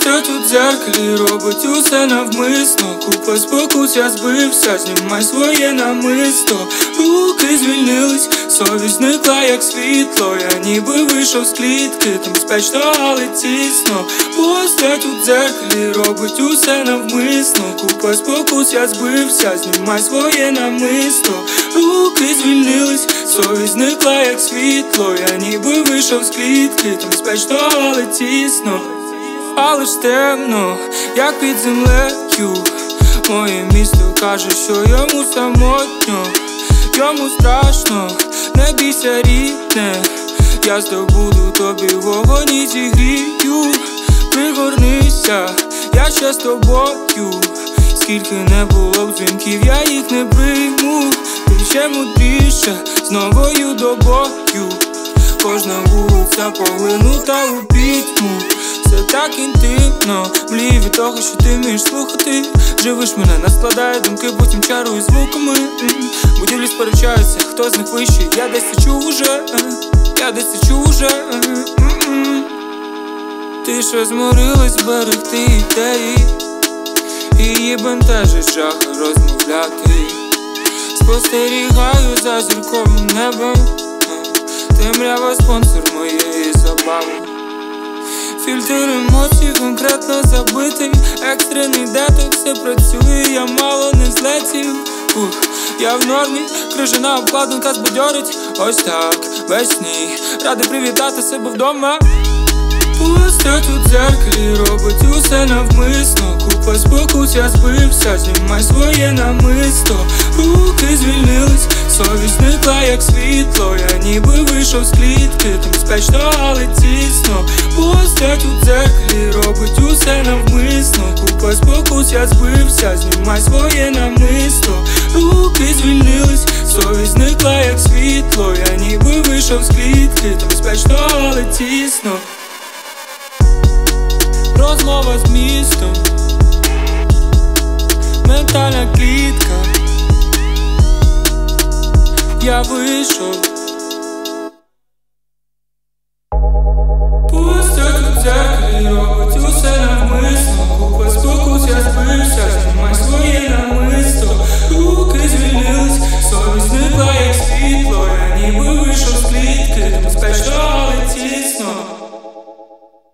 Постать у дзеркалі робить усе навмисно. Купа спокус, я збився, знімай своє намисто. Руки звільнились, совість зникла як світло. Я ніби вийшов з клітки, там безпечно, але тісно. Постать у дзеркалі робить усе навмисно. Купа спокус, я збився, знімай своє намисто. Руки звільнились, совість зникла як світло. Я ніби вийшов з клітки, там безпечно, але тісно. Але ж темно, як під землею. Моє місто каже, що йому самотньо. Йому страшно, не бійся, рідне. Я здобуду тобі вогонь і зігрію. Пригорнися, я ще з тобою. Скільки не було б дзвінків, я їх не прийму. Ти ще мудріше, з новою добою. Кожна вулиця поглинута у пітьму. Все так інтимно, млію від того, що ти вмієш слухати. Живиш мене, нас складає думки, потім чарую звуками. Будівлі сперечаються, хто з них вищий. Я десь це чув уже, я десь це чув уже. Ти ще зморилась берегти ідеї. Її бентежить жах розмовляти. Спостерігаю за зірковим небом. Темрява спонсор моєї забави. Фільтр емоцій конкретно забитий. Екстрений деток, все працює, я мало не злетів. Я в нормі, крижана обкладинка збадьорить. Ось так, весні, радий привітати себе вдома. Постать у дзеркалі робить усе навмисно. Купа спокус, я збився, знімай своє намисто. Руки звільнились, совість зникла як світло. Я ніби вийшов з клітки, там безпечно, але тісно. Постать у дзеркалі робить усе навмисно. Купа спокус, я збився, знімай своє намисто. Руки звільнились, совість зникла як світло. Я ніби вийшов з клітки, там безпечно, але тісно. Розмова з містом, ментальна клітка. Я вийшов